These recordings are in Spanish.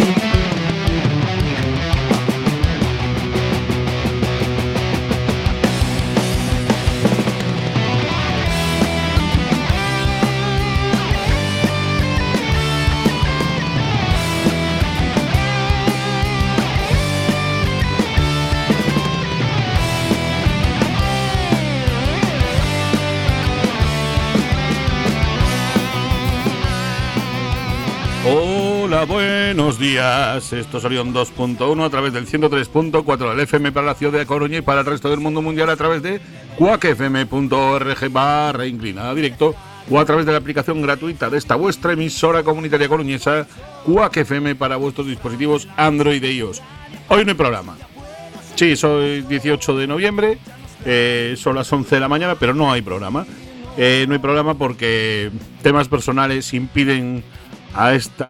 Hola, buenos días. Esto es Orión 2.1 a través del 103.4 del FM para la ciudad de Coruña y para el resto del mundo mundial a través de cuacfm.org/inclinada directo o a través de la aplicación gratuita de esta vuestra emisora comunitaria coruñesa, Cuac FM, para vuestros dispositivos Android e iOS. Hoy no hay programa. Sí, soy 18 de noviembre, son las 11 de la mañana, pero no hay programa. No hay programa porque temas personales impiden a esta.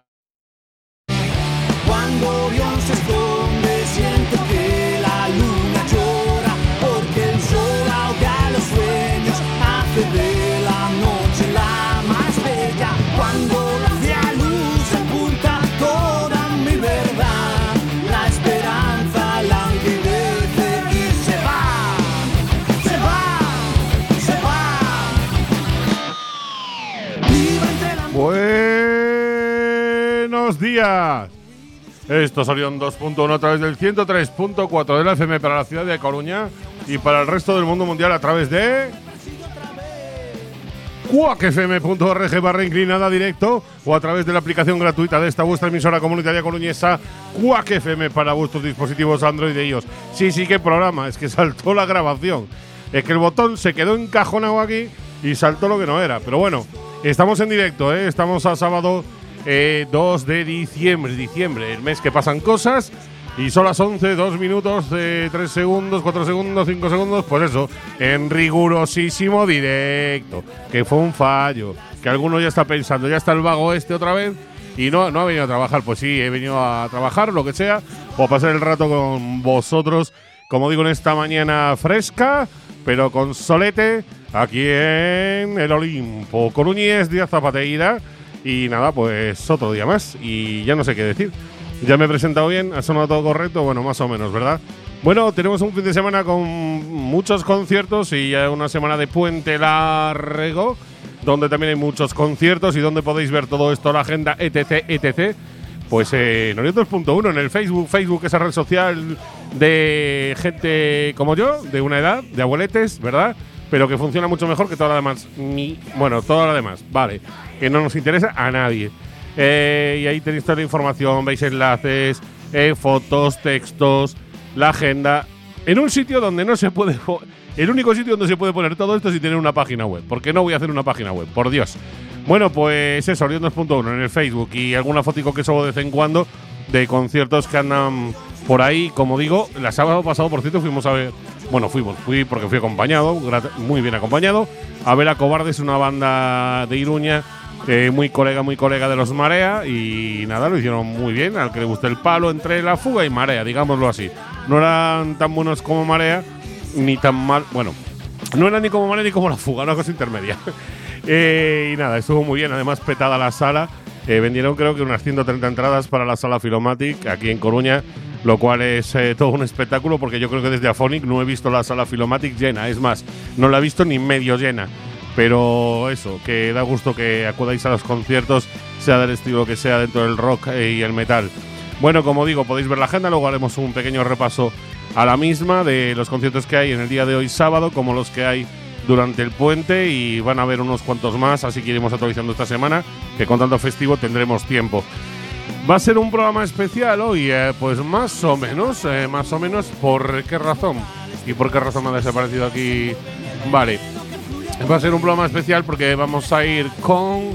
Cuando Orión se esconde, siento que la luna llora, porque el sol ahoga los sueños, hace de la noche la más bella. Cuando la luz sepulta toda mi verdad, la esperanza languidece y se va, se va, se va. Viva entre la... Buenos días. Esto es Orión 2.1 a través del 103.4 de la FM para la ciudad de Coruña y para el resto del mundo mundial a través de cuacfm.org/inclinada directo o a través de la aplicación gratuita de esta vuestra emisora comunitaria coruñesa, Cuac FM, para vuestros dispositivos Android e iOS. Sí, qué programa, es que saltó la grabación. Es que el botón se quedó encajonado aquí y saltó lo que no era. Pero bueno, estamos en directo, estamos a sábado 2 de diciembre, el mes que pasan cosas, y son las 11, 2 minutos, 3 segundos, 4 segundos, 5 segundos, pues eso, en rigurosísimo directo, que fue un fallo, que alguno ya está pensando, ya está el vago otra vez, y no ha venido a trabajar. Pues sí, he venido a trabajar, lo que sea, o a pasar el rato con vosotros, como digo, en esta mañana fresca, pero con solete, aquí en el Olimpo Coruñés Díaz Zapateira. Y nada, pues otro día más y ya no sé qué decir. Ya me he presentado bien, ha sonado todo correcto, bueno, más o menos, ¿verdad? Bueno, tenemos un fin de semana con muchos conciertos y ya una semana de puente largo, donde también hay muchos conciertos y donde podéis ver todo esto, la agenda, etc. Pues en Orión 2.1, en el Facebook, esa red social de gente como yo, de una edad, de abueletes, ¿verdad? Pero que funciona mucho mejor que toda la demás. Toda la demás, vale. Que no nos interesa a nadie. Y ahí tenéis toda la información, veis enlaces, fotos, textos, la agenda. En un sitio donde no se puede. El único sitio donde se puede poner todo esto es si tiene una página web. Porque no voy a hacer una página web, por Dios. Bueno, pues eso, Orión 2.1 en el Facebook y alguna fotico que subo de vez en cuando de conciertos que andan por ahí. Como digo, el sábado pasado, por cierto, fuimos a ver. Bueno, fui porque fui acompañado, muy bien acompañado, a ver a Cobardes, una banda de Iruña, muy colega de los Marea, y nada, lo hicieron muy bien, al que le guste el palo entre La Fuga y Marea, digámoslo así. No eran tan buenos como Marea, ni tan mal, bueno, no eran ni como Marea ni como La Fuga, una cosa intermedia. Y nada, estuvo muy bien, además petada la sala, vendieron creo que unas 130 entradas para la sala Filomatic, aquí en Coruña, lo cual es todo un espectáculo, porque yo creo que desde Afonic no he visto la sala Filomatic llena. Es más, no la he visto ni medio llena. Pero eso, que da gusto que acudáis a los conciertos, sea del estilo que sea, dentro del rock y el metal. Bueno, como digo, podéis ver la agenda, luego haremos un pequeño repaso a la misma de los conciertos que hay en el día de hoy sábado, como los que hay durante el puente, y van a haber unos cuantos más, así que iremos actualizando esta semana, que con tanto festivo tendremos tiempo. Va a ser un programa especial hoy, pues más o menos, ¿por qué razón? ¿Y por qué razón me ha desaparecido aquí? Vale, va a ser un programa especial porque vamos a ir con...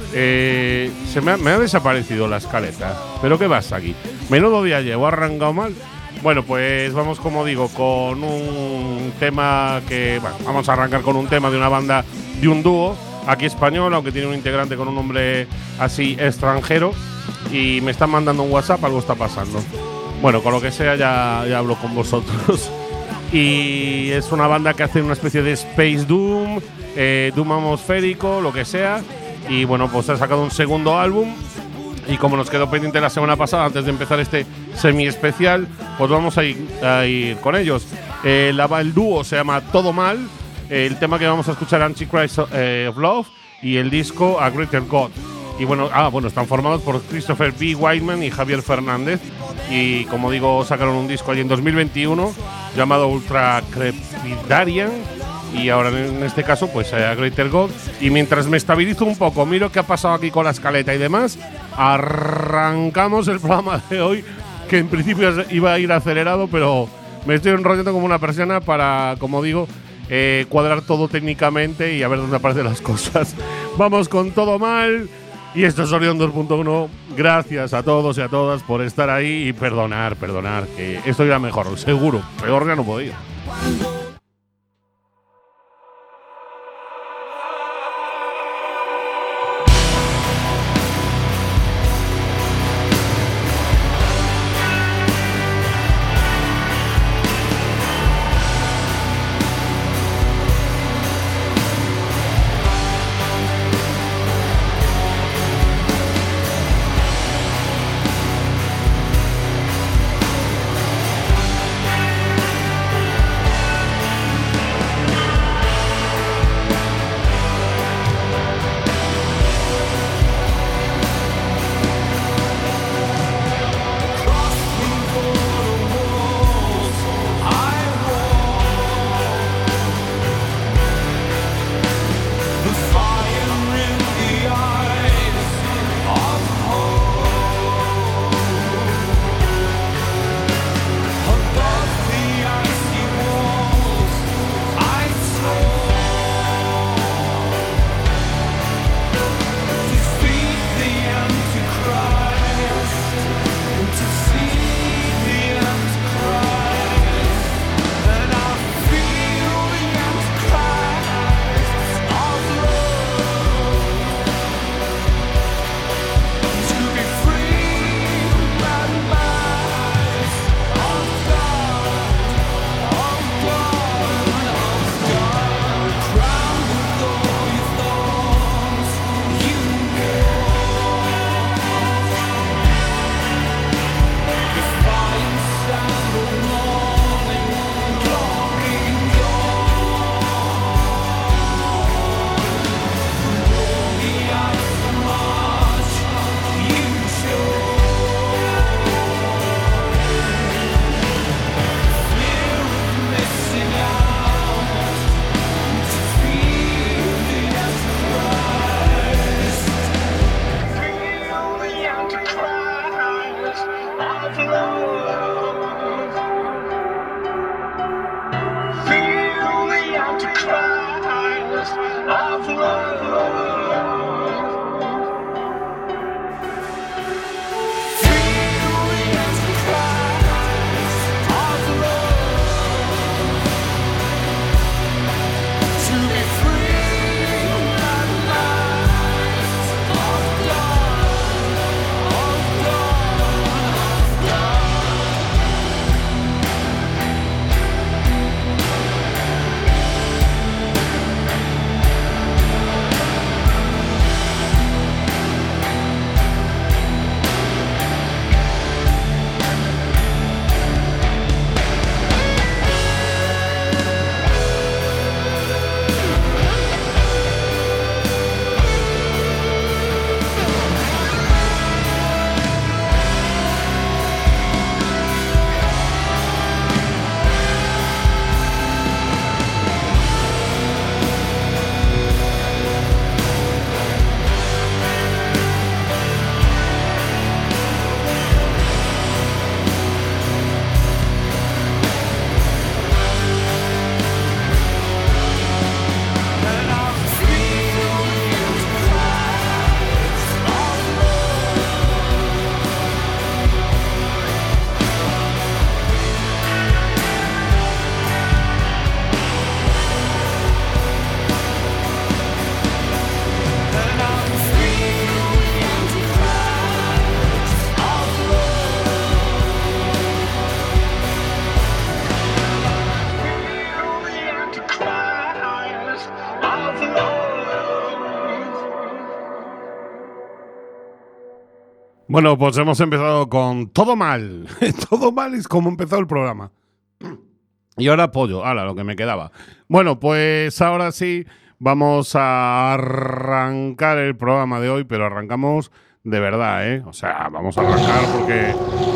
me ha desaparecido la escaleta, ¿pero qué pasa aquí? Menudo día llevo, ¿ha arrancado mal? Bueno, pues vamos, como digo, con un tema que... Bueno, vamos a arrancar con un tema de una banda, de un dúo, aquí español, aunque tiene un integrante con un nombre así extranjero. Y me están mandando un WhatsApp, algo está pasando. Bueno, con lo que sea ya hablo con vosotros. Y es una banda que hace una especie de Space Doom, Doom atmosférico, lo que sea. Y bueno, pues ha sacado un segundo álbum Y como nos quedó pendiente la semana pasada, antes de empezar este semi-especial, pues vamos a ir con ellos. El dúo se llama Todo Mal, el tema que vamos a escuchar, Antichrist of Love, y el disco A Greater God. Y bueno, están formados por Christopher B. Whiteman y Javier Fernández. Y como digo, sacaron un disco allí en 2021 llamado Ultra Crepidarian. Y ahora en este caso, pues A Greater God. Y mientras me estabilizo un poco, miro qué ha pasado aquí con la escaleta y demás, arrancamos el programa de hoy, que en principio iba a ir acelerado, pero me estoy enrollando como una persiana para, como digo, cuadrar todo técnicamente y a ver dónde aparecen las cosas. Vamos con Todo Mal. Y esto es Sonido 2.1. Gracias a todos y a todas por estar ahí y perdonar, que esto irá mejor, seguro. Peor ya no podía. Bueno, pues hemos empezado con todo mal. Todo mal es como empezó el programa. Y ahora pollo, lo que me quedaba. Bueno, pues ahora sí vamos a arrancar el programa de hoy, pero arrancamos de verdad, ¿eh? O sea, vamos a arrancar porque...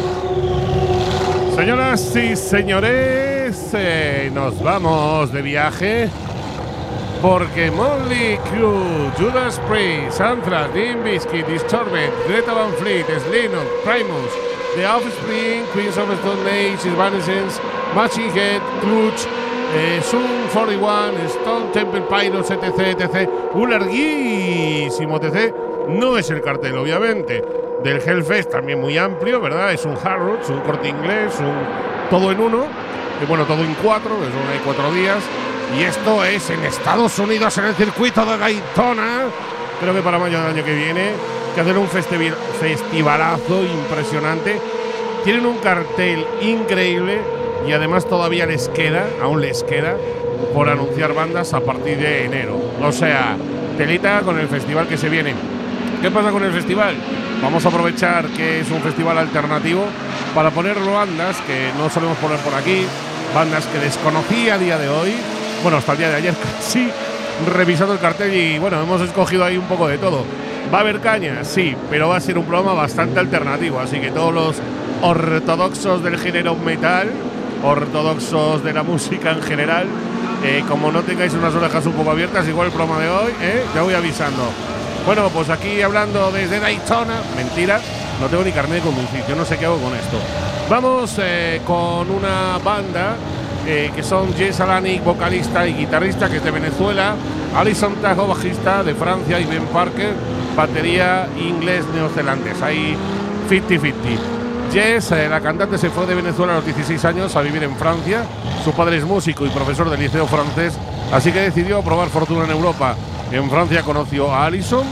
Señoras y señores, nos vamos de viaje porque Motley Crue, Judas Priest, Anthrax, Limp Bizkit, Disturbed, Greta Van Fleet, Slipknot, Primus, The Offspring, Queens of the Stone Age, Evanescence, Machine Head, Clutch, Sum 41, Stone Temple Pilots, etc. Un larguísimo etc. No es el cartel, obviamente, del Hellfest, también muy amplio, ¿verdad? Es un Harrods, un Corte Inglés, un todo en uno, bueno, todo en cuatro, hay 4 días. Y esto es en Estados Unidos, en el circuito de Daytona. Creo que para mayo del año que viene, que hacen un festivalazo impresionante. Tienen un cartel increíble y además todavía aún les queda por anunciar bandas a partir de enero. O sea, telita con el festival que se viene. ¿Qué pasa con el festival? Vamos a aprovechar que es un festival alternativo para poner bandas que no solemos poner por aquí, bandas que desconocía a día de hoy. Bueno, hasta el día de ayer casi, revisando el cartel y bueno, hemos escogido ahí un poco de todo. ¿Va a haber caña? Sí, pero va a ser un programa bastante alternativo, así que todos los ortodoxos del género metal, ortodoxos de la música en general, como no tengáis unas orejas un poco abiertas, igual el programa de hoy, ya voy avisando. Bueno, pues aquí hablando desde Daytona, mentira, no tengo ni carnet de conducir, yo no sé qué hago con esto. Vamos con una banda que son Jess Alanic, vocalista y guitarrista, que es de Venezuela, Alison Tajo, bajista de Francia, y Ben Parker, batería inglés neozelandés, ahí 50-50. Jess, la cantante, se fue de Venezuela a los 16 años a vivir en Francia. Su padre es músico y profesor del liceo francés, así que decidió probar fortuna en Europa. En Francia conoció a Alison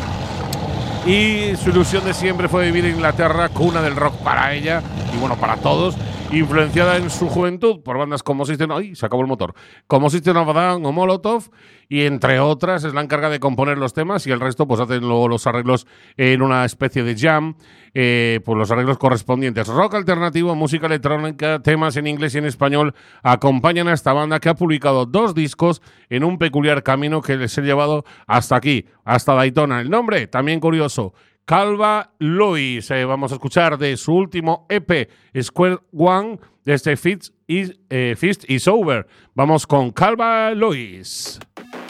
y su ilusión de siempre fue vivir en Inglaterra, cuna del rock para ella y bueno, para todos. Influenciada en su juventud por bandas como System of a Down o Molotov, y entre otras es la encargada de componer los temas y el resto pues hacen luego los arreglos en una especie de jam, pues los arreglos correspondientes. Rock alternativo, música electrónica, temas en inglés y en español acompañan a esta banda, que ha publicado 2 discos en un peculiar camino que les he llevado hasta aquí, hasta Daytona. El nombre, también curioso, Calva Lois. Vamos a escuchar de su último EP, Square One, desde Fist is Over. Vamos con Calva Lois.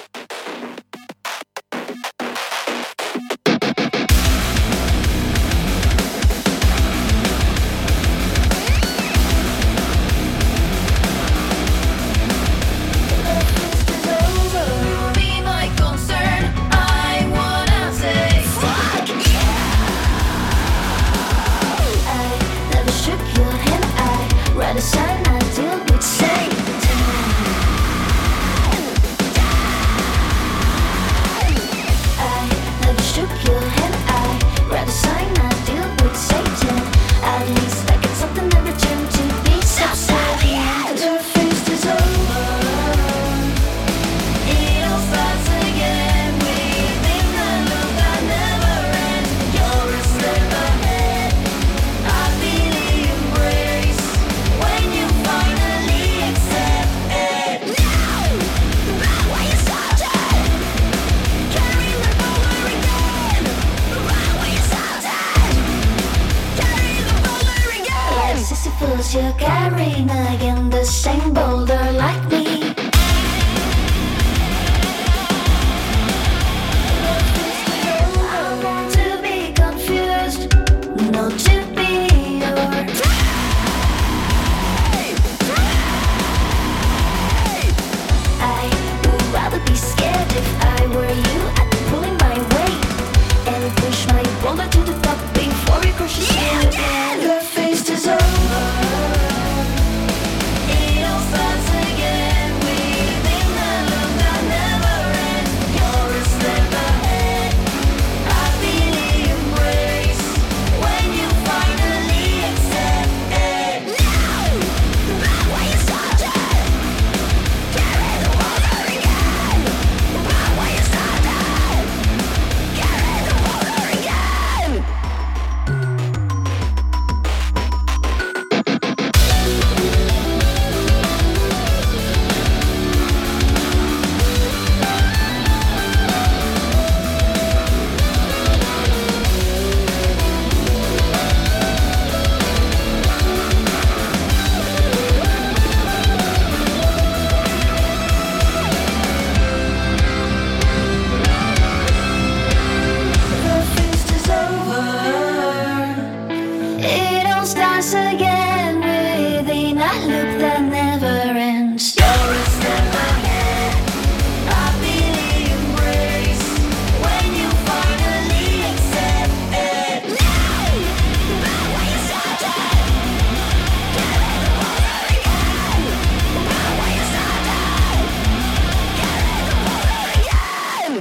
You're carrying again the same boulder like me. I want to be confused, not to be yours. I would rather be scared if I were you. I'd be pulling my weight and push my boulder to the top before it crushes you again. Your face is over. It all starts again. us again within a loop that never ends. You're a step ahead, happily embrace when you finally accept it. Back where you started, get ready to go there again. Back where you started, get ready to go there again.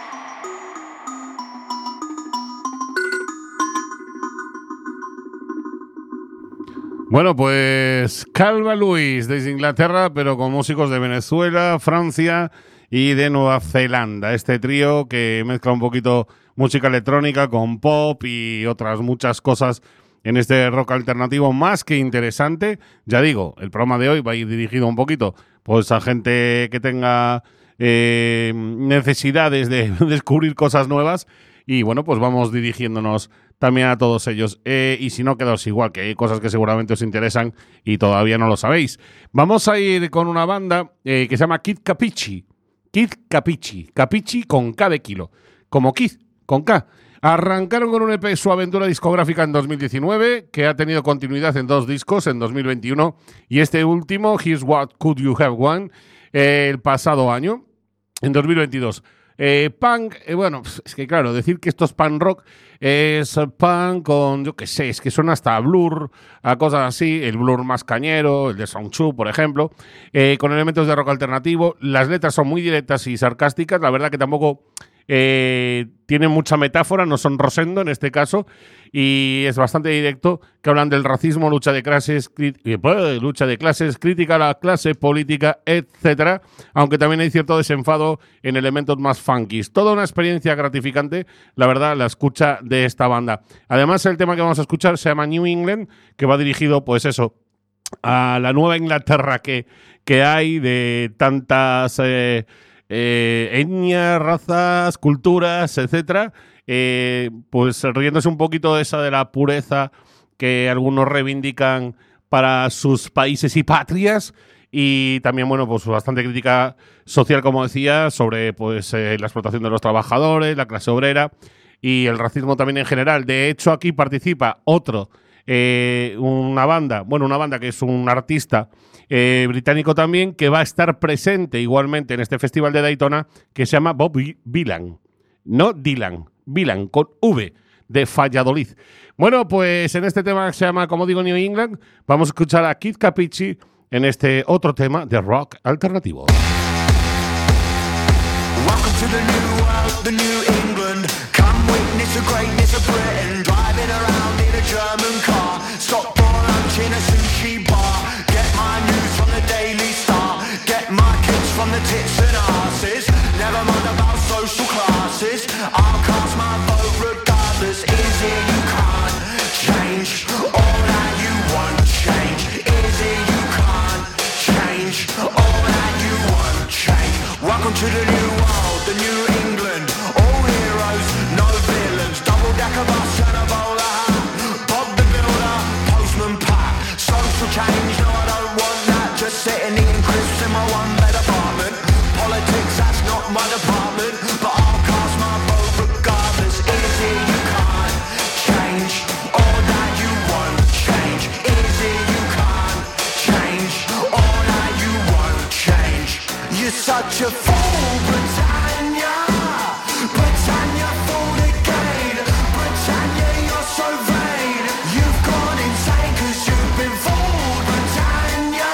Bueno, pues Calva Luis desde Inglaterra, pero con músicos de Venezuela, Francia y de Nueva Zelanda. Este trío que mezcla un poquito música electrónica con pop y otras muchas cosas en este rock alternativo más que interesante. Ya digo, el programa de hoy va a ir dirigido un poquito pues a gente que tenga necesidades de descubrir cosas nuevas. Y bueno, pues vamos dirigiéndonos también a todos ellos. Y si no, quedaos igual, que hay cosas que seguramente os interesan y todavía no lo sabéis. Vamos a ir con una banda que se llama Kid Capici. Kid Capici. Capici con K de kilo. Como Kid, con K. Arrancaron con un EP su aventura discográfica en 2019, que ha tenido continuidad en 2 discos en 2021. Y este último, Here's What Could You Have Won, el pasado año, en 2022. Punk, bueno, es que claro, decir que esto es punk rock es punk con, yo qué sé, es que suena hasta a Blur, a cosas así, el Blur más cañero, el de Soundchew, por ejemplo, con elementos de rock alternativo. Las letras son muy directas y sarcásticas, la verdad que tampoco tienen mucha metáfora, no son Rosendo en este caso, y es bastante directo, que hablan del racismo, lucha de clases, crítica a la clase política, etcétera, aunque también hay cierto desenfado en elementos más funkis. Toda una experiencia gratificante, la verdad, la escucha de esta banda. Además, el tema que vamos a escuchar se llama New England, que va dirigido, pues eso, a la nueva Inglaterra que hay de tantas etnias, razas, culturas, etcétera, pues riéndose un poquito de esa de la pureza que algunos reivindican para sus países y patrias, y también, bueno, pues bastante crítica social, como decía, sobre pues la explotación de los trabajadores, la clase obrera y el racismo también en general. De hecho, aquí participa una banda que es un artista británico también, que va a estar presente igualmente en este festival de Daytona, que se llama Bob Dylan. No Dylan, Dylan, con V, de Valladolid. Bueno, pues en este tema que se llama, como digo, New England, vamos a escuchar a Kid Capici en este otro tema de rock alternativo. Welcome to the new world, the new England. Come witness the greatness of Britain. Driving around in a German car. Stop for lunch in a sushi bar. Get my news from the Daily Star. Get my kids from the tits and asses. Never mind about social classes. I'll cast my vote regardless. Is it you can't change all that you want change? Is it you can't change all that you want change? Welcome to the new world, the new England. All heroes, no villains. Double-decker bus and a bowler hat. Bob the Builder, Postman Pat. Social change, no I don't want that. Just sitting eating crisps in my one-bed apartment. Politics, that's not my department. But I'll cast my vote regardless. Is it you can't change all that you want change? Is it you can't change all that you want change? You're such a fool, Britannia. Britannia fooled again. Britannia, you're so vain. You've gone insane 'cause you've been fooled, Britannia.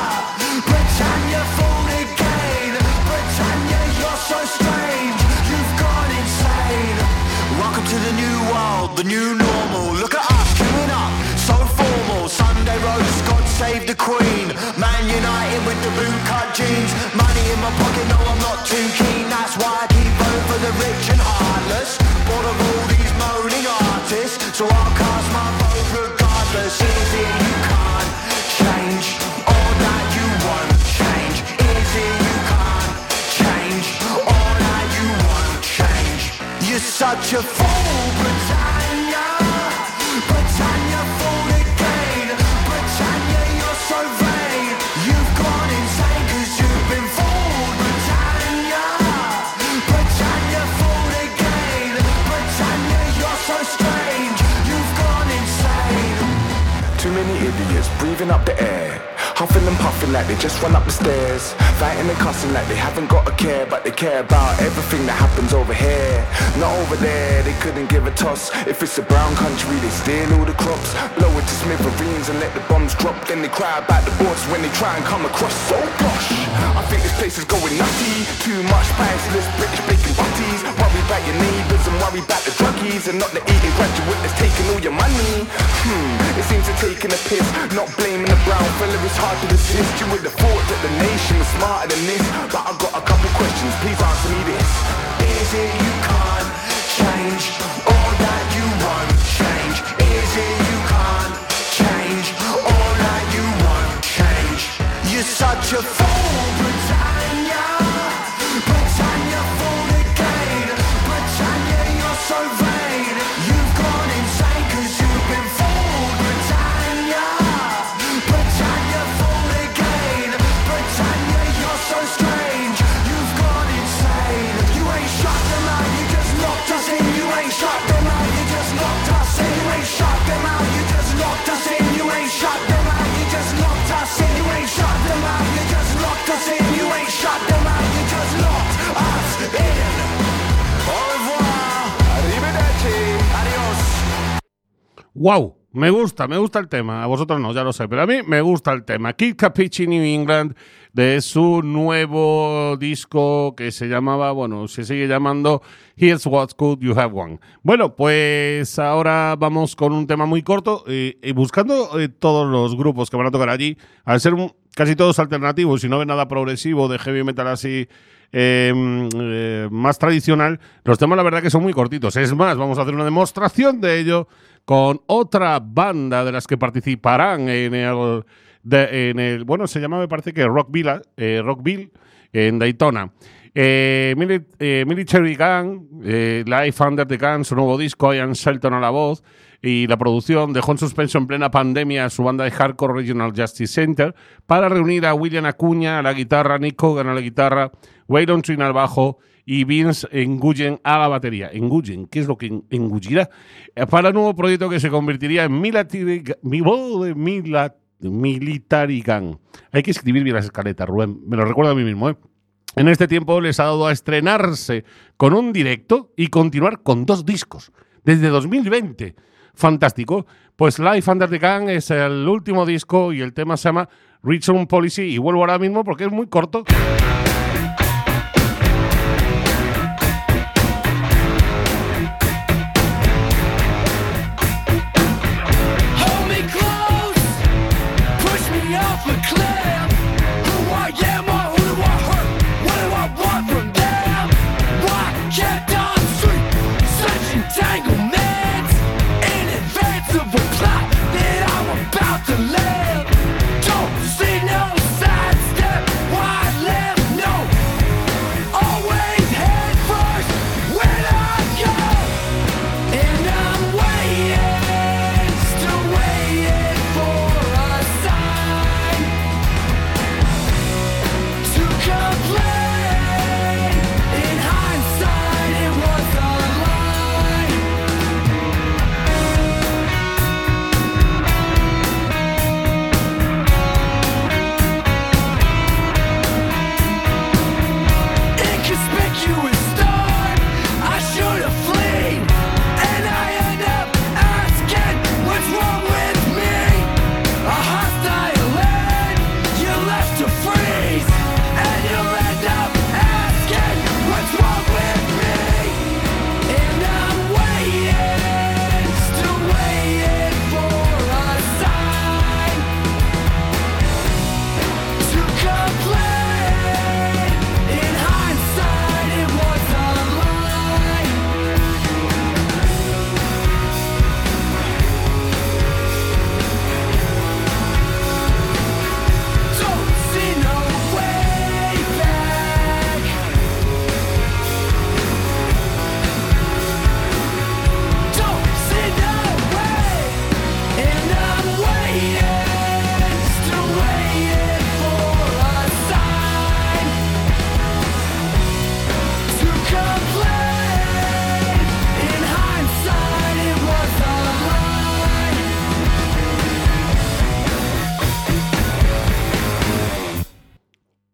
Britannia fooled again. Britannia, you're so strange. You've gone insane. Welcome to the new world, the new normal. Look at us queuing up, so formal. Sunday roast, God save the Queen. Man United with the bootcut jeans. Money in my pocket, no I'm not too keen. That's why I keep voting for the rich and heartless. Bored of all these moaning artists, so I'll cast my vote regardless. Is it you can't change all that you want change? Is it you can't change all that you want change? You're such a fool, Britannia. Britannia fooled again. Britannia, you're so vain. You've gone insane 'cause you've been fooled, Britannia. Britannia fooled again. Britannia, you're so strange. You've gone insane. Too many idiots breathing up the air, huffing and puffing like they just run up the stairs, fighting and cussing like they haven't got a care, but they care about everything that happens over here. Not over there, they couldn't give a toss. If it's a brown country, they steal all the crops, blow it to smithereens and let the bombs drop. Then they cry about the boards when they try and come across. So gosh, I think this place is going nutty. Too much priceless British bacon butties. Worry about your neighbours and worry about the druggies, and not the eating graduate that's taking all your money. It seems they're taking a piss, not blaming the brown fella. It's hard to resist. You would have thought that the nation was smarter than this, but I've got a couple questions, please answer me this. Is it you can't change all that you want change? Is it you can't change all that you want change? You're such a fool, Britannia. Britannia fool again. Britannia, you're so vain. You've gone insane 'cause you've been fooled, Britannia. Britannia fool again. Britannia, you're so strange. You've gone insane. You ain't shut them out, you just locked us in. You ain't shut them out, you just locked us in. You ain't shut them out, you just locked us in. You ain't shut them out, you just locked us in. You ain't shut them out, you just locked us in. You ain't shut them out, you just locked us in. Au revoir, arrivederci, adiós. ¡Wow! Me gusta el tema. A vosotros no, ya lo sé, pero a mí me gusta el tema. Kid Capici New England, de su nuevo disco que se llamaba, bueno, se sigue llamando Here's What's Good You Have One. Bueno, pues ahora vamos con un tema muy corto, buscando todos los grupos que van a tocar allí, al ser casi todos alternativos y no ve nada progresivo de heavy metal así más tradicional, los temas la verdad que son muy cortitos. Es más, vamos a hacer una demostración de ello con otra banda de las que participarán en el bueno, se llama, me parece que Rockville en Daytona. Military Gun, Life Under the Gun, su nuevo disco, Ian Shelton a la voz, y la producción dejó en suspenso en plena pandemia a su banda de hardcore Regional Justice Center para reunir a William Acuña a la guitarra, Nick Hogan a la guitarra, Waylon Trin al bajo y Vince Nguyen a la batería. Nguyen, ¿qué es lo que engullirá? Para el nuevo proyecto que se convertiría en Military Gun. Hay que escribir bien las escaletas, Rubén. Me lo recuerdo a mí mismo, ¿eh? En este tiempo les ha dado a estrenarse con un directo y continuar con 2 discos desde 2020. Fantástico. Pues Life Under the Gun es el último disco y el tema se llama Return Policy, y vuelvo ahora mismo porque es muy corto. Hold me close, push me off a cliff. Who I am or who do I hurt? What do I want from them? Why can't I see such entanglements in advance of a plot that I'm about to live? Don't see no sidestep, why left? No, always head first when I go, and I'm waiting, still waiting for a sign.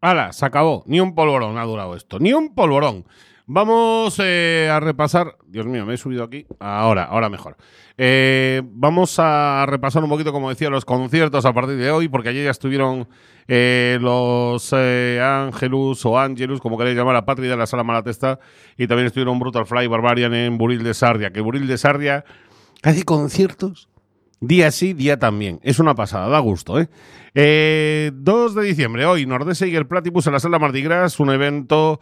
¡Hala! Se acabó. Ni un polvorón ha durado esto. Ni un polvorón. Vamos a repasar. Dios mío, me he subido aquí. Ahora mejor. Vamos a repasar un poquito, como decía, los conciertos a partir de hoy, porque ayer ya estuvieron los Angelus o Angelus, como queréis llamar, a Patria de la Sala Malatesta, y también estuvieron Brutal Fly Barbarian en Buril de Sarria. Que Buril de Sarria hace conciertos día sí, día también. Es una pasada, da gusto, 2 de diciembre, hoy, Nordeseiger Platypus en la Sala Mardi Gras, un evento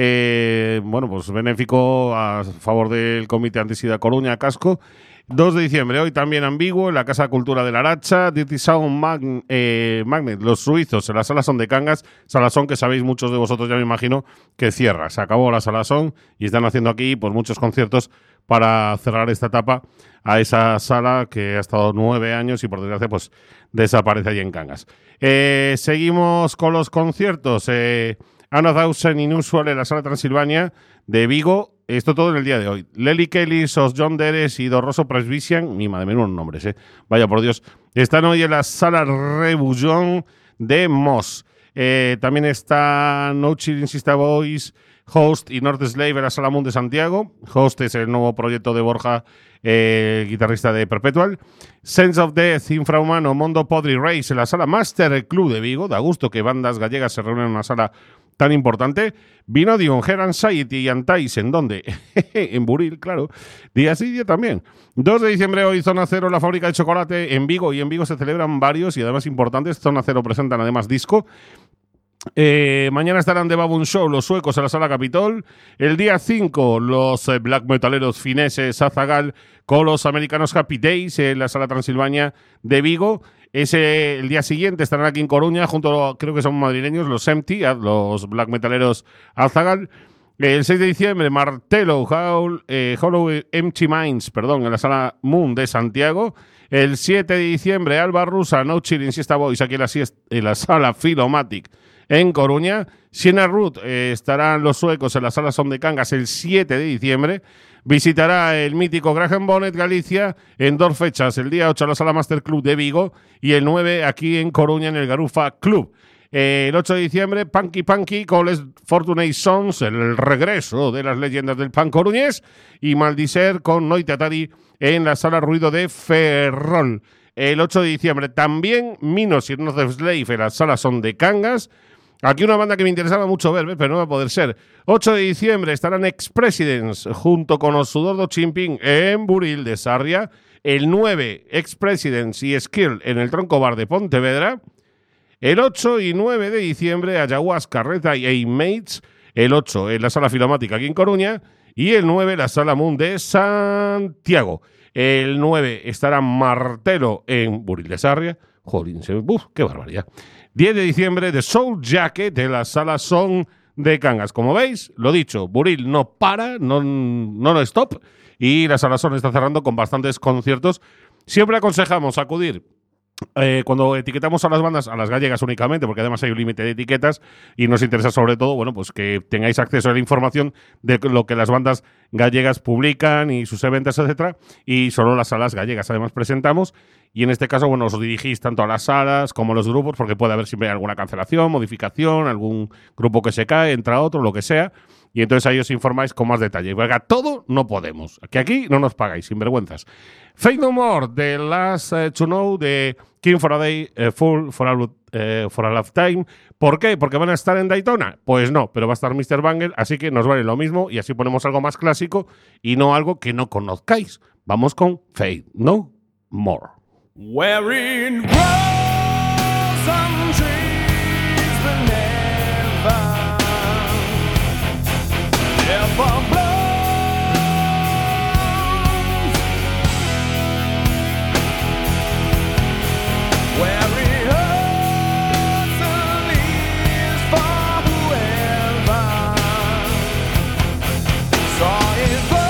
pues benéfico a favor del Comité Antisida Coruña, Casco. 2 de diciembre, hoy también Ambiguo, en la Casa Cultura de la Aracha, Dirty Sound Magnet, los suizos, en la Sala Son de Cangas, Sala Son que sabéis muchos de vosotros, ya me imagino, que cierra. Se acabó la Sala Son y están haciendo aquí pues muchos conciertos para cerrar esta etapa a esa sala que ha estado 9 años y por desgracia pues desaparece allí en Cangas. Seguimos con los conciertos. Anna Thousand Inusual en la Sala Transilvania de Vigo. Esto todo en el día de hoy. Lely Kelly, Sos John Deres y Dorroso Presbysian. Mi madre, menudos nombres, Vaya por Dios. Están hoy en la Sala Rebullón de Moss. También está No Chilling Sister Boys, Host y North Slave en la Sala Moon de Santiago. Host es el nuevo proyecto de Borja, guitarrista de Perpetual. Sense of Death, Infrahumano, Mondo Podri Race en la Sala Master Club de Vigo. Da gusto que bandas gallegas se reúnen en una sala tan importante. Vinodium, Hair Anxiety y Antais, ¿en dónde? En Buril, claro. Día sí, día también. 2 de diciembre hoy, Zona Cero, la fábrica de chocolate en Vigo. Y en Vigo se celebran varios y además importantes. Zona Cero presentan además disco. Mañana estarán de Baboon Show los suecos en la Sala Capitol. El día 5 los black metaleros fineses Azagal con los americanos Happy Days en la Sala Transilvania de Vigo. El día siguiente estarán aquí en Coruña junto, creo que son madrileños, los Empty, los black metaleros Azagal. El 6 de diciembre Martelo Hollow Empty Minds, en la Sala Moon de Santiago. El 7 de diciembre Alba Rusa, No Chilling Siesta Boys aquí en la Sala Philomatic en Coruña. Siena Root estarán los suecos en la Sala Son de Cangas el 7 de diciembre. Visitará el mítico Graham Bonnet Galicia en 2 fechas, el día 8 a la Sala Master Club de Vigo y el 9 aquí en Coruña en el Garufa Club. El 8 de diciembre, Punky con Les Fortunate Sons, el regreso de las leyendas del punk coruñés, y Maldiser con Noite Atari en la Sala Ruido de Ferrol. El 8 de diciembre también Minos y North Slave en la Sala Son de Cangas. Aquí una banda que me interesaba mucho ver, pero no va a poder ser. 8 de diciembre estarán Ex-Presidents junto con los Sudordo Chimping en Buril de Sarria. El 9, Ex-Presidents y Skill en el Tronco Bar de Pontevedra. El 8 y 9 de diciembre, Ayahuasca, Reza y A-Mates. El 8 en la Sala Filomática aquí en Coruña. Y el 9 la Sala Moon de Santiago. El 9 estará Martelo en Buril de Sarria. Jolín, qué barbaridad. 10 de diciembre, The Soul Jacket de la Sala Son de Cangas. Como veis, lo dicho, Buril no para, no stop. Y la Sala Son está cerrando con bastantes conciertos. Siempre aconsejamos acudir cuando etiquetamos a las bandas, a las gallegas únicamente, porque además hay un límite de etiquetas y nos interesa sobre todo, pues que tengáis acceso a la información de lo que las bandas gallegas publican y sus eventos, etcétera, y solo las salas gallegas además presentamos, y en este caso, os dirigís tanto a las salas como a los grupos, porque puede haber siempre alguna cancelación, modificación, algún grupo que se cae, entra otro, lo que sea, y entonces ahí os informáis con más detalle. Porque a todo no podemos, que aquí no nos pagáis, sinvergüenzas. Fake No More, The Last to Know, de King for a Day, Full for a Lifetime. ¿Por qué? ¿Porque van a estar en Daytona? Pues no, pero va a estar Mr. Bangle, así que nos vale lo mismo y así ponemos algo más clásico y no algo que no conozcáis. Vamos con Fake No More. Wherein grows some trees that never bloom. Where it hurts and leaves for whoever saw it first.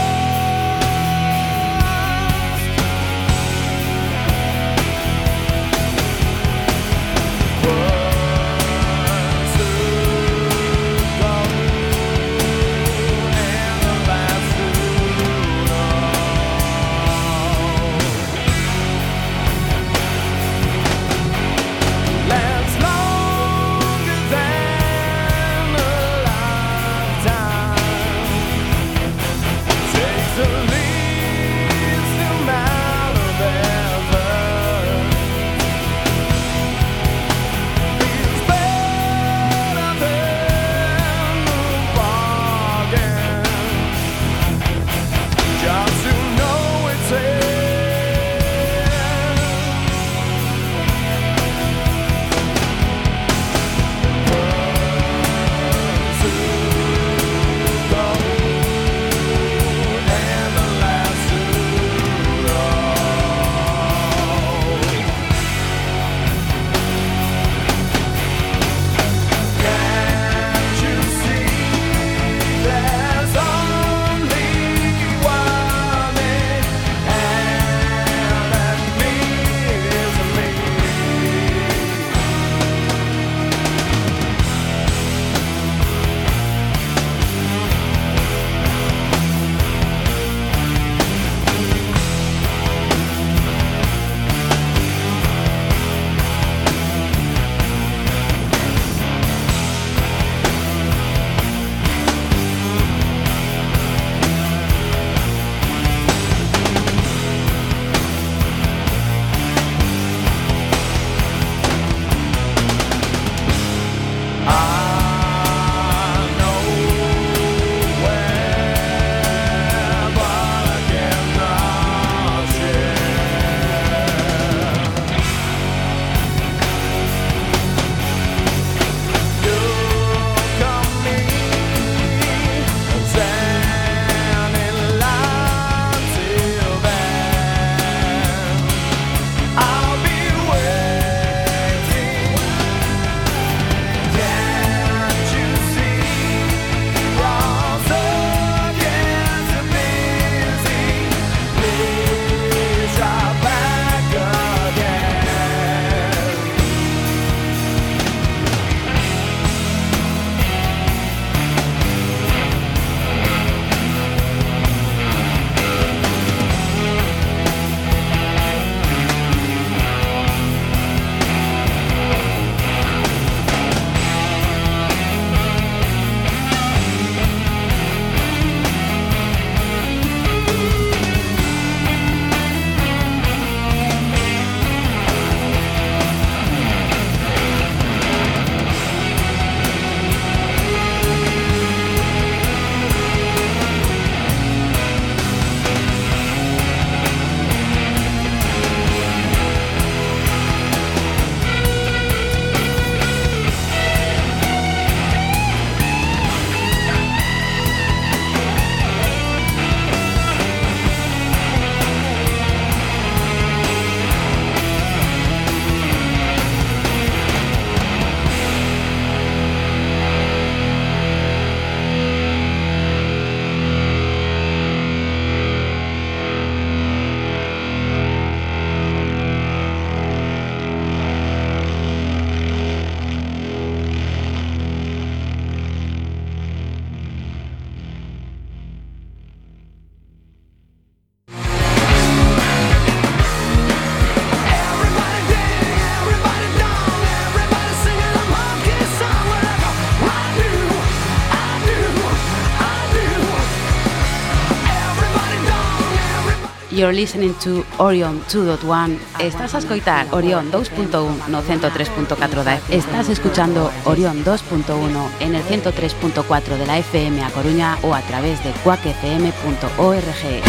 You're listening to Orion 2.1. Estás a escoitar Orion 2.1 no 103.4 da. Estás escuchando Orion 2.1 en el 103.4 de la FM a Coruña o a través de cuacfm.org.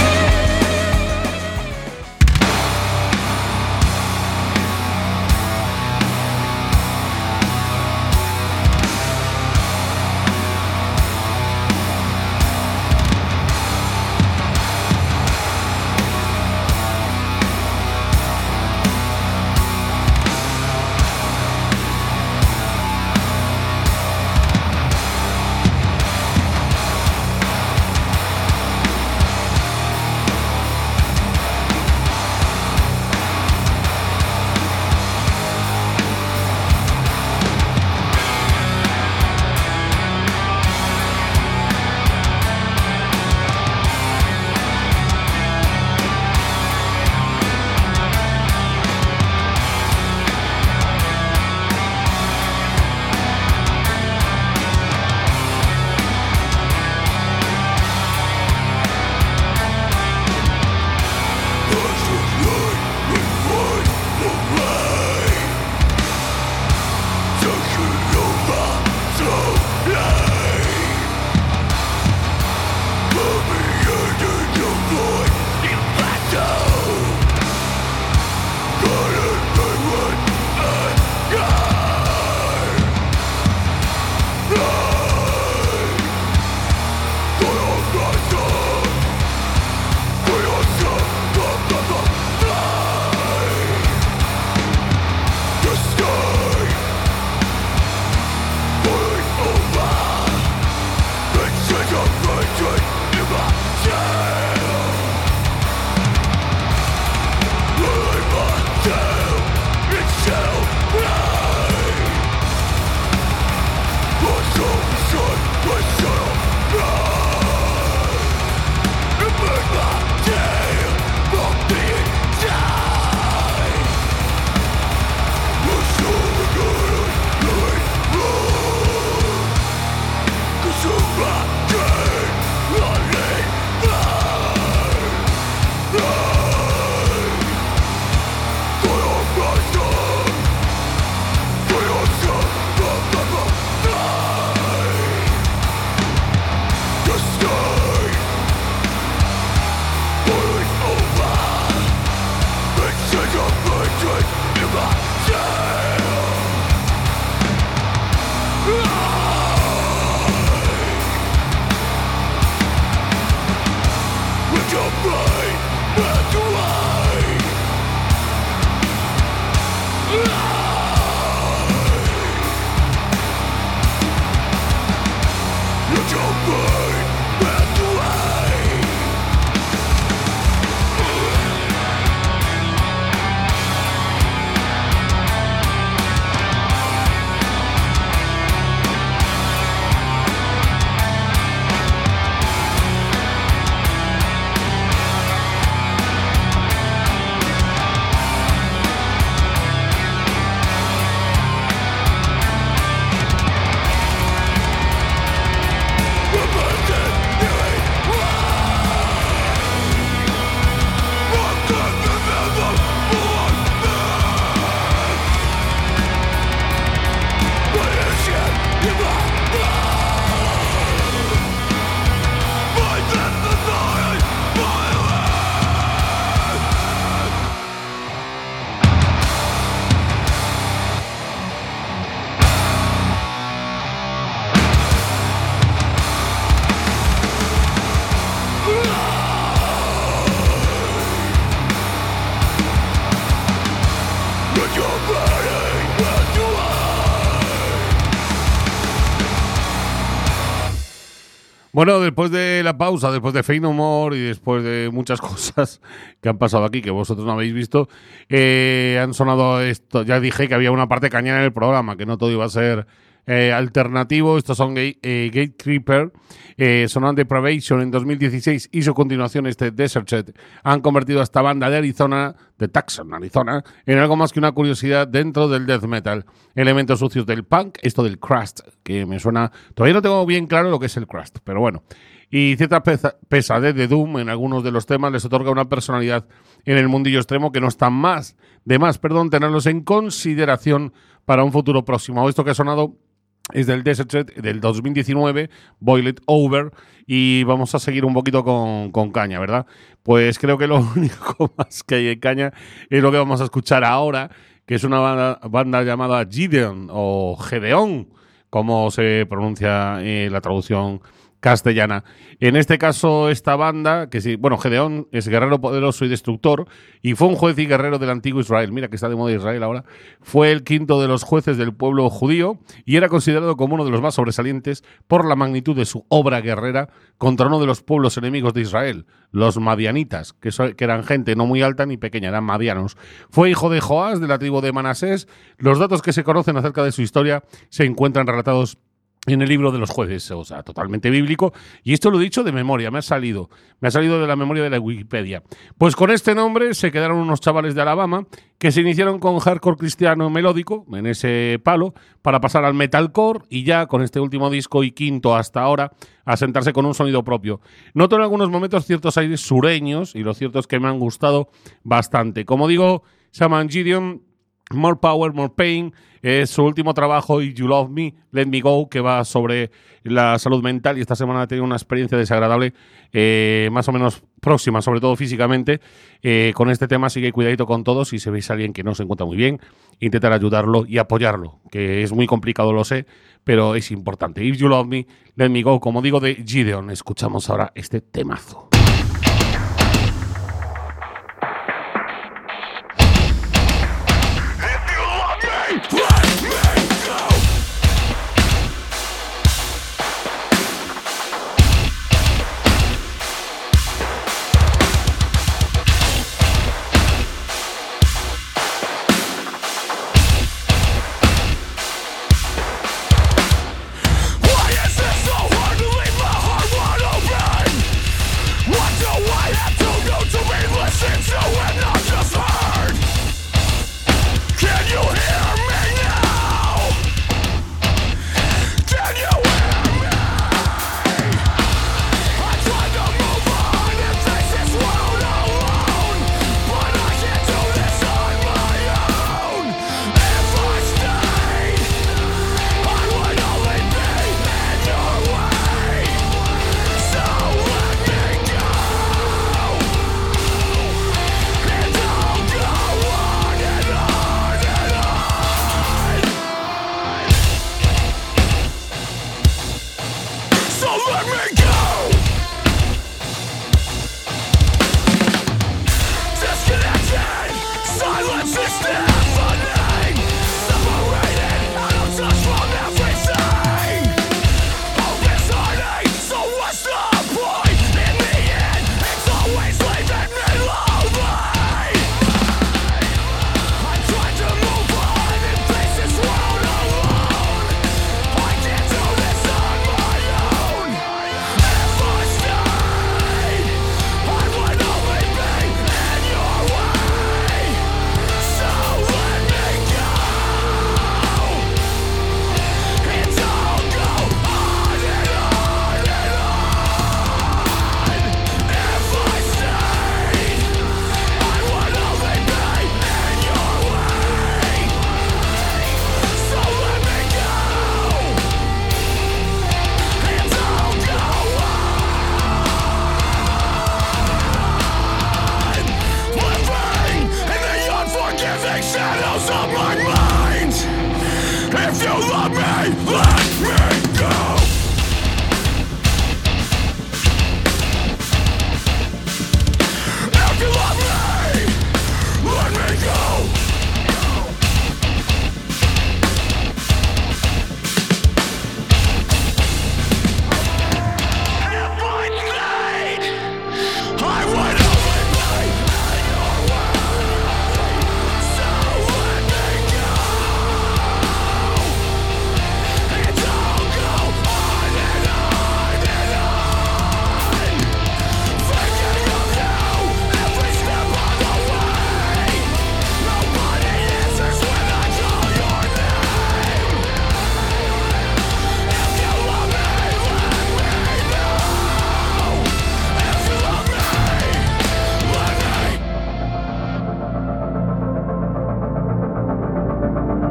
Bueno, después de la pausa, después de Fate No More y después de muchas cosas que han pasado aquí que vosotros no habéis visto, han sonado esto. Ya dije que había una parte cañera en el programa, que no todo iba a ser alternativo. Estos son Gatecreeper, sonaron Depravation en 2016 y su continuación Desert Set han convertido a esta banda de Arizona, de Tucson, Arizona, en algo más que una curiosidad dentro del death metal. Elementos sucios del punk, esto del crust, que me suena... Todavía no tengo bien claro lo que es el crust, pero bueno. y cierta pesadez de Doom en algunos de los temas les otorga una personalidad en el mundillo extremo que no está de más tenerlos en consideración para un futuro próximo. Esto que ha sonado es del Desert Threat del 2019, Boil It Over, y vamos a seguir un poquito con caña, ¿verdad? Pues creo que lo único más que hay en caña es lo que vamos a escuchar ahora, que es una banda llamada Gideon o Gedeón, como se pronuncia la traducción castellana. En este caso, esta banda, que sí, bueno, Gedeón es guerrero poderoso y destructor, y fue un juez y guerrero del antiguo Israel. Mira que está de moda Israel ahora. Fue el quinto de los jueces del pueblo judío y era considerado como uno de los más sobresalientes por la magnitud de su obra guerrera contra uno de los pueblos enemigos de Israel, los madianitas, que eran gente no muy alta ni pequeña, eran madianos. Fue hijo de Joás, de la tribu de Manasés. Los datos que se conocen acerca de su historia se encuentran relatados en el libro de los jueces, o sea, totalmente bíblico. Y esto lo he dicho de memoria, me ha salido de la memoria de la Wikipedia. Pues con este nombre se quedaron unos chavales de Alabama que se iniciaron con hardcore cristiano melódico, en ese palo, para pasar al metalcore y ya con este último disco y quinto hasta ahora, a sentarse con un sonido propio. Noto en algunos momentos ciertos aires sureños y lo cierto es que me han gustado bastante. Como digo, se llaman Gideon. More Power, More Pain es su último trabajo, y You Love Me, Let Me Go, que va sobre la salud mental, y esta semana he tenido una experiencia desagradable, más o menos próxima, sobre todo físicamente, con este tema. Así que cuidadito con todos. Si veis a alguien que no se encuentra muy bien, intentar ayudarlo y apoyarlo, que es muy complicado, lo sé, pero es importante. If You Love Me, Let Me Go, como digo, de Gideon. Escuchamos ahora este temazo.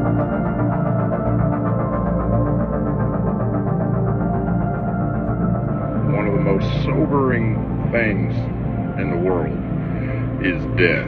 One of the most sobering things in the world is death.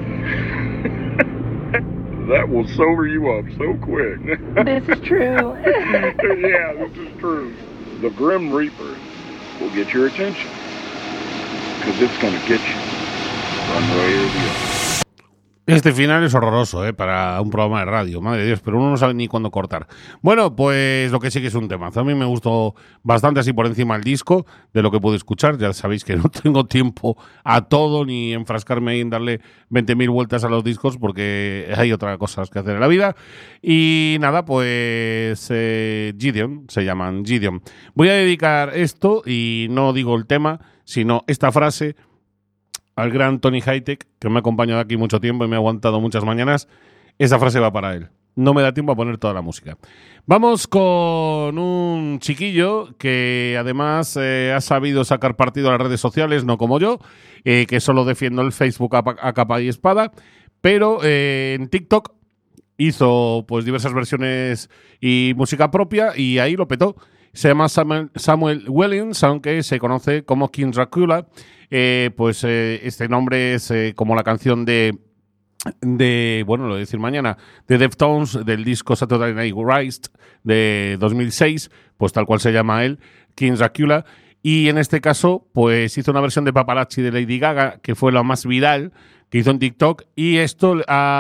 That will sober you up so quick. This is true. Yeah, this is true. The Grim Reaper will get your attention. Because it's going to get you one way or the other. Este final es horroroso, para un programa de radio, madre de Dios, pero uno no sabe ni cuándo cortar. Bueno, pues lo que sí que es un temazo. A mí me gustó bastante así por encima el disco de lo que pude escuchar. Ya sabéis que no tengo tiempo a todo ni enfrascarme ahí en darle 20.000 vueltas a los discos porque hay otras cosas que hacer en la vida. Y nada, pues Gideon, se llaman Gideon. Voy a dedicar esto, y no digo el tema, sino esta frase, al gran Tony Hightech, que me ha acompañado aquí mucho tiempo y me ha aguantado muchas mañanas. Esa frase va para él. No me da tiempo a poner toda la música. Vamos con un chiquillo que además ha sabido sacar partido a las redes sociales, no como yo, que solo defiendo el Facebook a capa y espada, pero en TikTok hizo pues diversas versiones y música propia y ahí lo petó. Se llama Samuel Williams, aunque se conoce como King Dracula. Este nombre es como la canción de bueno, lo voy a decir mañana, de Deftones, del disco Saturday Night Rise de 2006, pues tal cual se llama él, King Dracula. Y en este caso, pues hizo una versión de Paparazzi de Lady Gaga, que fue la más viral que hizo en TikTok, y esto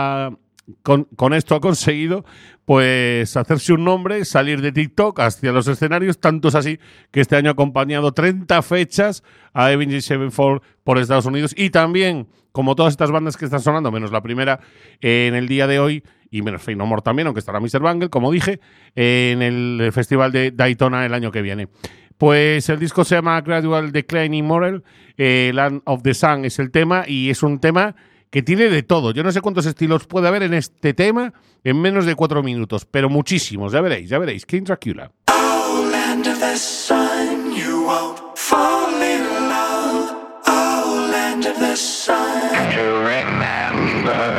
con esto ha conseguido pues hacerse un nombre, salir de TikTok hacia los escenarios, tanto es así que este año ha acompañado 30 fechas a Avenged Sevenfold por Estados Unidos, y también, como todas estas bandas que están sonando, menos la primera, en el día de hoy, y menos Faith No More también, aunque estará Mr. Bangle, como dije, en el festival de Daytona el año que viene. Pues el disco se llama Gradual Declining Moral, Land of the Sun es el tema, y es un tema que tiene de todo. Yo no sé cuántos estilos puede haber en este tema en menos de 4 minutos, pero muchísimos. Ya veréis. King Dracula. Oh, land of the sun, you won't fall in love. Oh, land of the sun. To remember.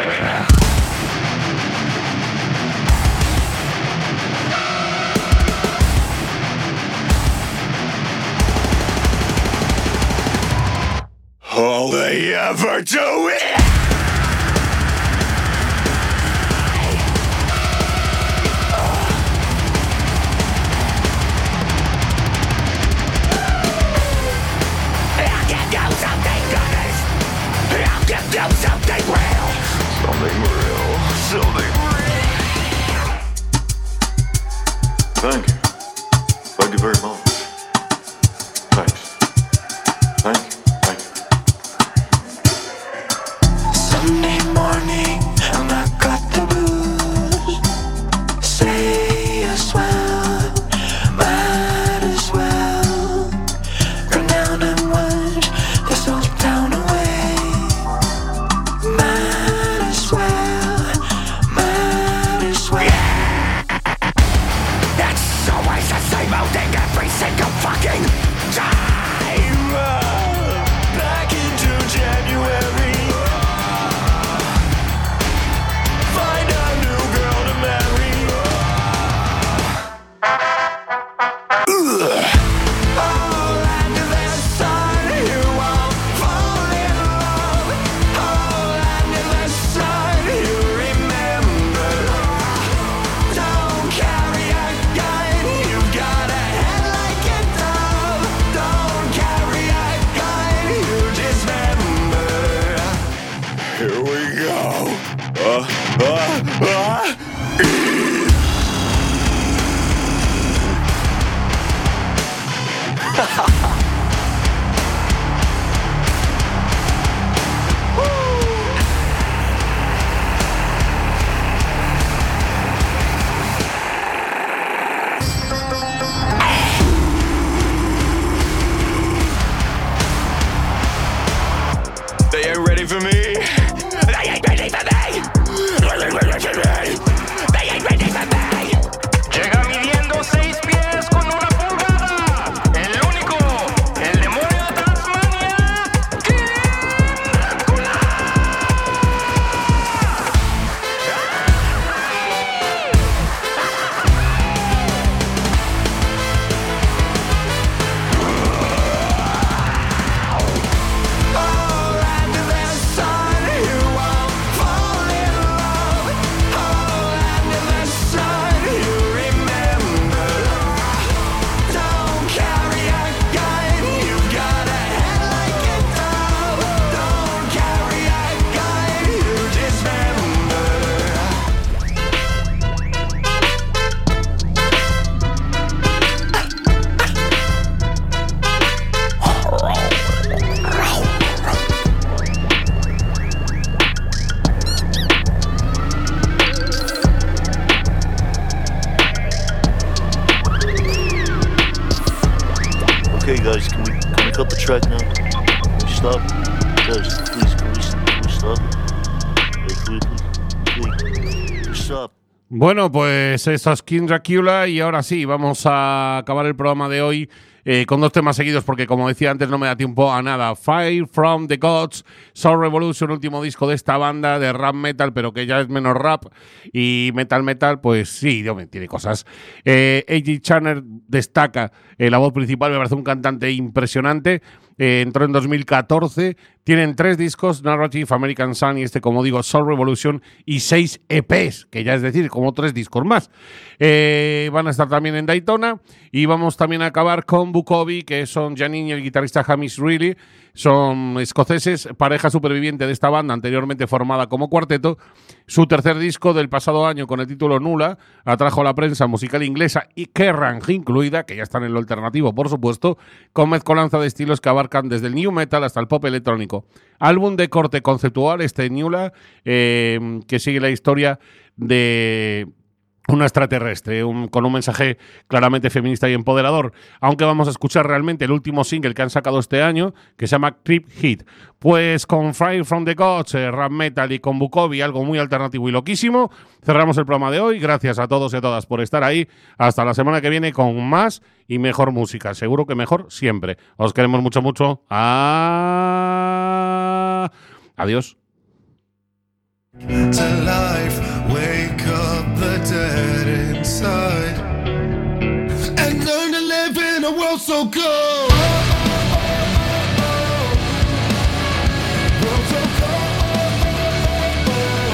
All they ever do is something real. Thank you. Thank you very much. Thanks. Thank you. Sunday morning, and I got the blues. Say as well, might as well. Run down and watch this old town away. Might as well, might as well. It's always the same old thing every single fucking time. Back into January. Find a new girl to marry. Oh, land of the sun, you won't fall in love. Oh, land of the sun, you remember. Don't carry a gun, you've got a head like a dove. Don't carry a gun, you dismember. Here we go. They ain't ready for me. They ain't ready for me. guys, can we cut the track now? Can we stop? Guys, please, can we stop? Hey, please stop. Bueno, pues eso es King Dracula y ahora sí, vamos a acabar el programa de hoy con dos temas seguidos porque, como decía antes, no me da tiempo a nada. Fire from the Gods, Soul Revolution, último disco de esta banda de rap metal, pero que ya es menos rap, y metal, pues sí, tiene cosas. A.J. Channer destaca la voz principal, me parece un cantante impresionante. Entró en 2014, tienen 3 discos, Narrative, American Sun y como digo, Soul Revolution, y 6 EPs, que ya es decir, como 3 discos más. Van a estar también en Daytona, y vamos también a acabar con Bukovi, que son Janine y el guitarrista Hamish Reilly. Son escoceses, pareja superviviente de esta banda, anteriormente formada como cuarteto. Su tercer disco del pasado año, con el título Nula, atrajo a la prensa musical inglesa y Kerrang incluida, que ya están en lo alternativo, por supuesto, con mezcolanza de estilos que abarcan desde el new metal hasta el pop electrónico. Álbum de corte conceptual, Nula, que sigue la historia de una extraterrestre, con un mensaje claramente feminista y empoderador, aunque vamos a escuchar realmente el último single que han sacado este año, que se llama Creep Hit. Pues con Fire from the Gods, rap metal, y con Bukovi, algo muy alternativo y loquísimo, cerramos el programa de hoy. Gracias a todos y a todas por estar ahí. Hasta la semana que viene con más y mejor música, seguro que mejor siempre. Os queremos mucho, mucho. Adiós. To life, wake up the dead inside, and learn to live in a world so cold. World so cold.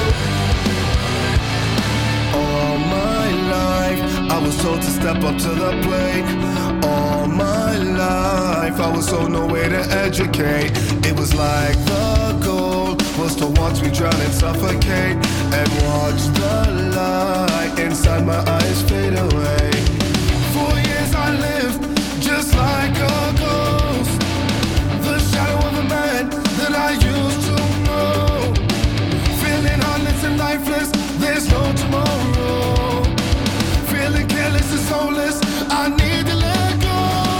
All my life, I was told to step up to the plate. All my life, I was told no way to educate. It was like the gold was to watch me drown and suffocate, and watch the light inside my eyes fade away. 4 years I lived just like a ghost, the shadow of a man that I used to know. Feeling heartless and lifeless, there's no tomorrow. Feeling careless and soulless, I need to let go.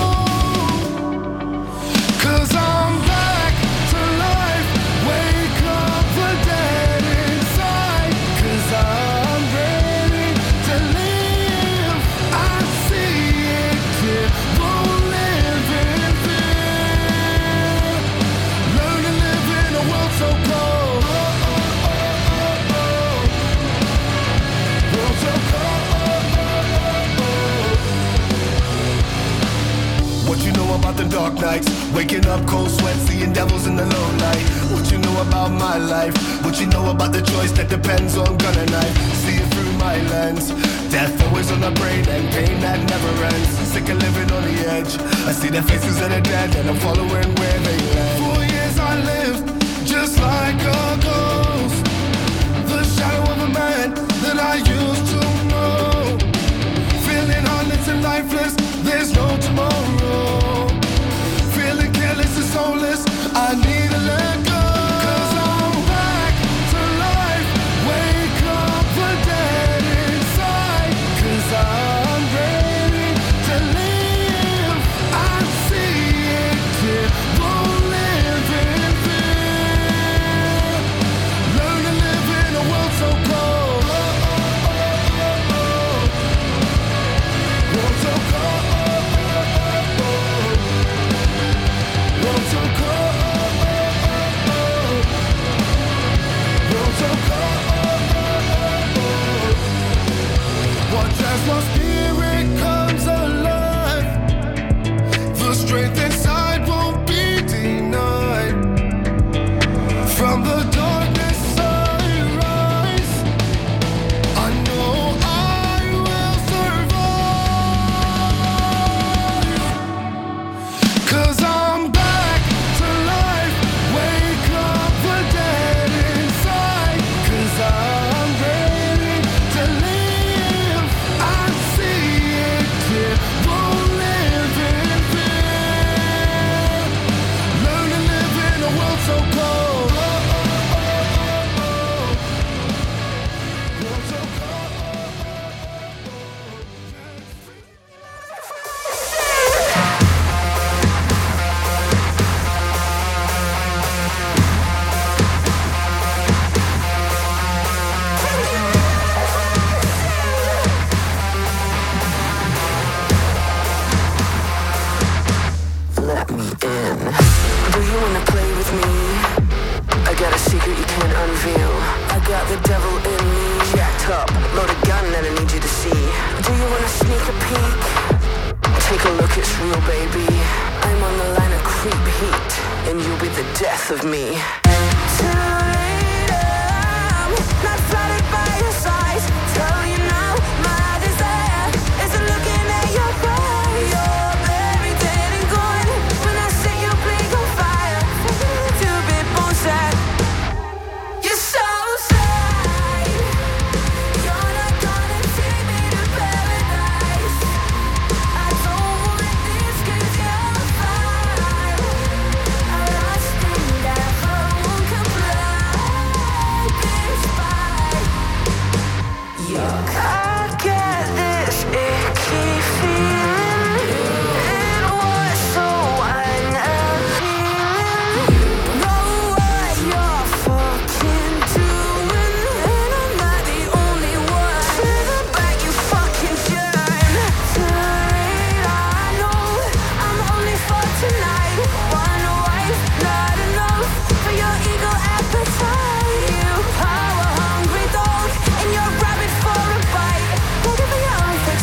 'Cause I'm back to life, wake up the dead inside. 'Cause I'm ready to live, I see it clear, won't live in fear. Learn to live in a world so cold. World so cold. What you know about the dark nights? Waking up cold sweat, seeing devils in the low light. What you know about my life? What you know about the choice that depends on gun and knife? See it through my lens. Death always on the brain and pain that never ends. Sick of living on the edge. I see the faces of the dead and I'm following where they land. 4 years I lived just like a ghost, the shadow of a man that I used to know. Feeling heartless and lifeless, there's no tomorrow. Feeling careless and soulless, I need to let go. 'Cause I'm back to life, wake up the dead inside. 'Cause I'm ready to live, I see it clear, won't live in fear. Learn to live in a world so cold. the devil in me. Jacked up, load a gun that I need you to see. Do you wanna sneak a peek? Take a look, it's real, baby. I'm on the line of creep heat, and you'll be the death of me.